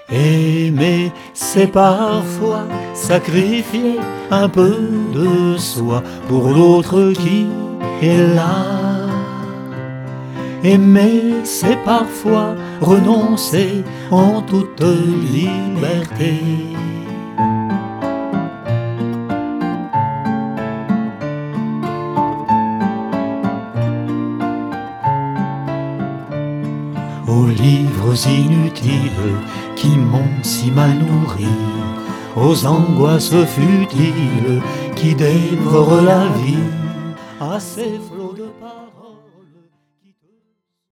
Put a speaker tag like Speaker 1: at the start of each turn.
Speaker 1: Aimer, c'est parfois sacrifier un peu de soi pour l'autre qui est là. Aimer, c'est parfois renoncer en toute liberté. Aux livres inutiles qui m'ont si mal nourri, aux angoisses futiles qui dévorent la vie, à ces flots de paroles.